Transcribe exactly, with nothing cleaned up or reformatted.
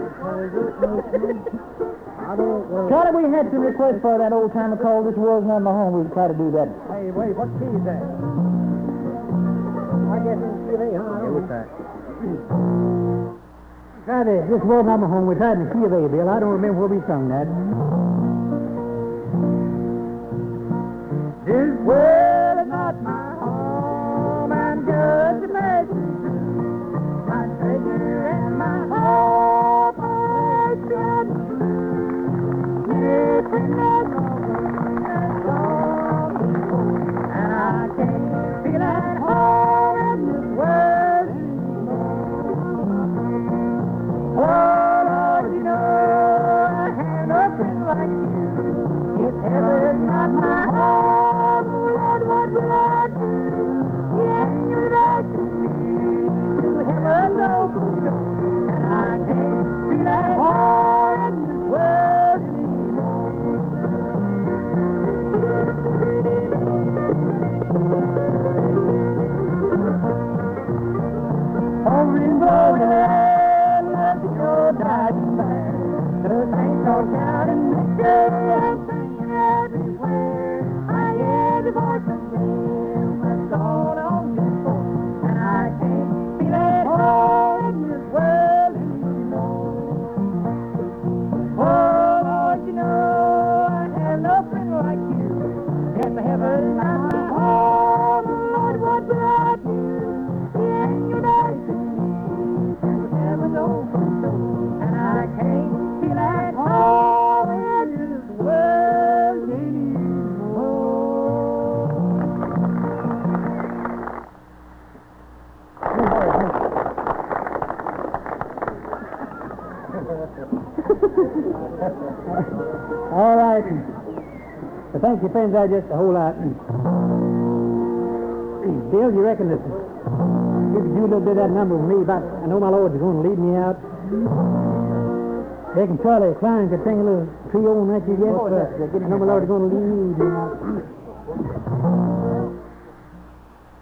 Charlie, we had some requests for that old timer called This World's Not My Home. We'll try to do that. Hey, wait, what key is that? I guess it's C of A, huh? Yeah, what's that? Try this. This World's Not My Home. We tried in the key of A, Bill. I don't remember where we sung that. This world is not my home. I'm just a messenger. My treasure and my hope are shut. Missing that song, and I can't feel at home in this world anymore. Oh, Lord, you know I have no friend like you. If heaven's not my home, Lord, what will I do? Yeah, you're right to me to heaven open door, and I can't feel at home in this world anymore. Over in Borderland, nothing no dying man. The saints all shouting victory and singing everywhere. I hear the voice of him that's gone on before, and I can't feel at home in this world anymore. Oh, Lord, you know I have no friend like you. If heaven's not my home, Lord, what will I do? Yeah, you're nice to me to heaven's open door, and I can't feel at home in this world anymore. All right. Well, thank you, friends. I just a whole lot. Bill, you reckon that you could do a little bit of that number with me about, I know my Lord is going to lead me out. Reckon Charlie Klein could sing a little trio on that you get? Oh, I know my Lord is going to lead me out.